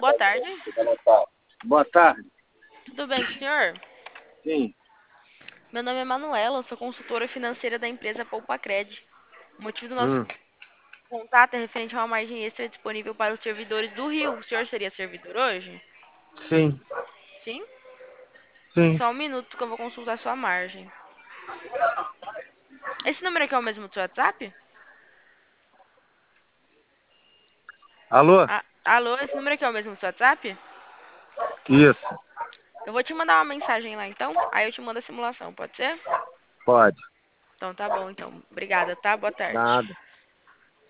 Boa tarde. Boa tarde. Tudo bem com o senhor? Sim. Meu nome é Manuela, sou consultora financeira da empresa Poupa-Cred. O motivo do nosso Hum, contato é referente a uma margem extra disponível para os servidores do Rio. O senhor seria servidor hoje? sim, Sim? sim. Só um minuto que eu vou consultar sua margem. Esse número aqui é o mesmo do seu WhatsApp? Alô? Alô, esse número aqui é o mesmo do seu WhatsApp? Isso, Eu vou te mandar uma mensagem lá então, aí eu te mando a simulação, pode ser? pode. Então tá bom, então. Obrigada, tá? Boa tarde. Nada.